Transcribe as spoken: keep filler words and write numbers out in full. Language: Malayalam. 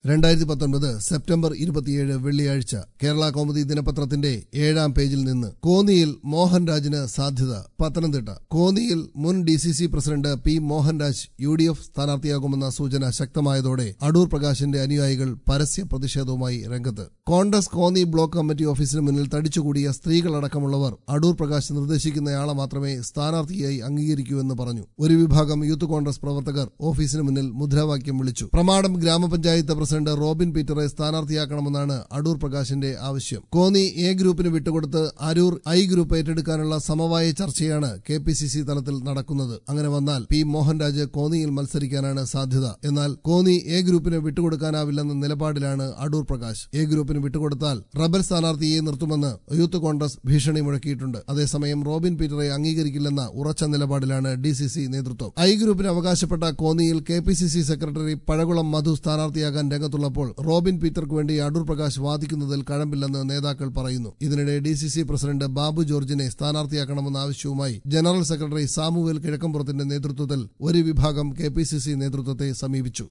രണ്ടായിരത്തി പത്തൊൻപത് സെപ്റ്റംബർ ഇരുപത്തിയേഴ് വെള്ളിയാഴ്ച കേരള കൗമുദി ദിനപത്രത്തിന്റെ ഏഴാം പേജിൽ നിന്ന് കോന്നിയിൽ മോഹൻരാജിന് സാധ്യത. പത്തനംതിട്ട കോന്നിയിൽ മുൻ D C C president P Mohanraj U D F സ്ഥാനാർത്ഥിയാകുമെന്ന സൂചന ശക്തമായതോടെ അടൂർ പ്രകാശിന്റെ അനുയായികൾ പരസ്യ പ്രതിഷേധവുമായി രംഗത്ത്. കോൺഗ്രസ് കോന്നി ബ്ലോക്ക് കമ്മിറ്റി ഓഫീസിന് മുന്നിൽ തടിച്ചുകൂടിയ സ്ത്രീകളടക്കമുള്ളവർ അടൂർ പ്രകാശ് നിർദ്ദേശിക്കുന്നയാളെ മാത്രമേ സ്ഥാനാർത്ഥിയായി അംഗീകരിക്കൂ എന്ന് പറഞ്ഞു. ഒരു വിഭാഗം യൂത്ത് കോൺഗ്രസ് പ്രവർത്തകർ ഓഫീസിന് മുന്നിൽ മുദ്രാവാക്യം വിളിച്ചു. പ്രമാടം ഗ്രാമപഞ്ചായത്ത് പ്രസിഡന്റ് റോബിൻ പീറ്ററെ സ്ഥാനാർത്ഥിയാക്കണമെന്നാണ് അടൂർ പ്രകാശിന്റെ ആവശ്യം. കോന്നി എ ഗ്രൂപ്പിന് വിട്ടുകൊടുത്ത് അരൂർ ഐ ഗ്രൂപ്പ് ഏറ്റെടുക്കാനുള്ള സമവായ ചർച്ചയാണ് കെ പി സി സി തലത്തിൽ നടക്കുന്നത്. അങ്ങനെ വന്നാൽ പി മോഹൻരാജ് കോന്നിയിൽ മത്സരിക്കാനാണ് സാധ്യത. എന്നാൽ കോന്നി എ ഗ്രൂപ്പിന് വിട്ടുകൊടുക്കാനാവില്ലെന്ന നിലപാടിലാണ് അടൂർ പ്രകാശ്. എ ഗ്രൂപ്പിന് വിട്ടുകൊടുത്താൽ റബൽ സ്ഥാനാർത്ഥിയെ നിർത്തുമെന്ന് യൂത്ത് കോൺഗ്രസ് ഭീഷണി മുഴക്കിയിട്ടുണ്ട്. അതേസമയം റോബിൻ പീറ്ററെ അംഗീകരിക്കില്ലെന്ന ഉറച്ച നിലപാടിലാണ് ഡി സി സി നേതൃത്വം. ഐ ഗ്രൂപ്പിന് അവകാശപ്പെട്ട കോന്നിയിൽ K P C C secretary Pazhakulam Madhu സ്ഥാനാർത്ഥിയാകാൻ രംഗത്തുള്ളപ്പോൾ റോബിൻ പീറ്റർക്ക് വേണ്ടി അടൂർ പ്രകാശ് വാദിക്കുന്നതിൽ കഴമ്പില്ലെന്ന് നേതാക്കൾ പറയുന്നു. ഇതിനിടെ D C C president Babu ജോർജിനെ സ്ഥാനാർത്ഥിയാക്കണമെന്ന ആവശ്യവുമായി ജനറൽ സെക്രട്ടറി സാമുവേൽ കിഴക്കമ്പുറത്തിന്റെ നേതൃത്വത്തിൽ ഒരു വിഭാഗം കെ പി സി സി നേതൃത്വത്തെ സമീപിച്ചു.